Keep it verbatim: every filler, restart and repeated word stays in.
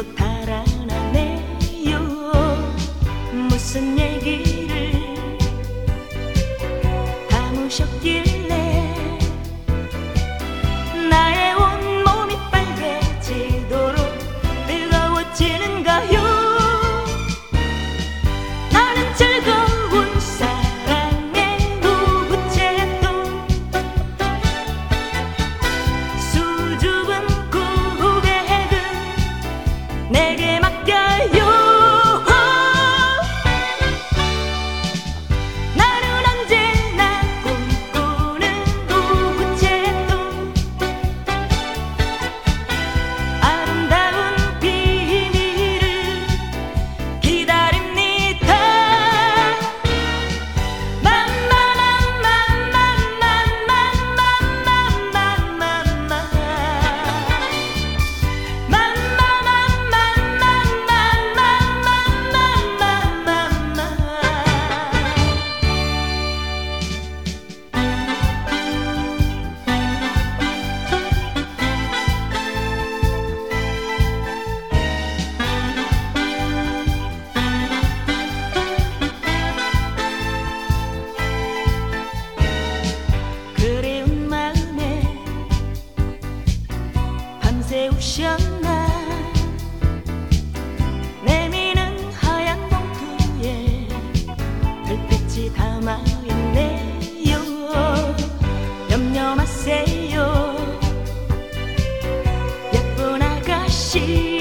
또 달아나네요. 무슨 얘기를 담으셨길래 나의 온몸이 빨개지도록 뜨거워지는가요? 나는 즐거운 사랑의 우체통, 수줍은 고백은 내게 맡겨요. 나는 언제나 꿈꾸는 우체통, 아름다운 비밀을 기다립니다. 그리운 마음에 밤새 우셨나. 내미는 하얀 봉투에 불빛이 담아있네요. 염려 마세요, 예쁜 아가씨.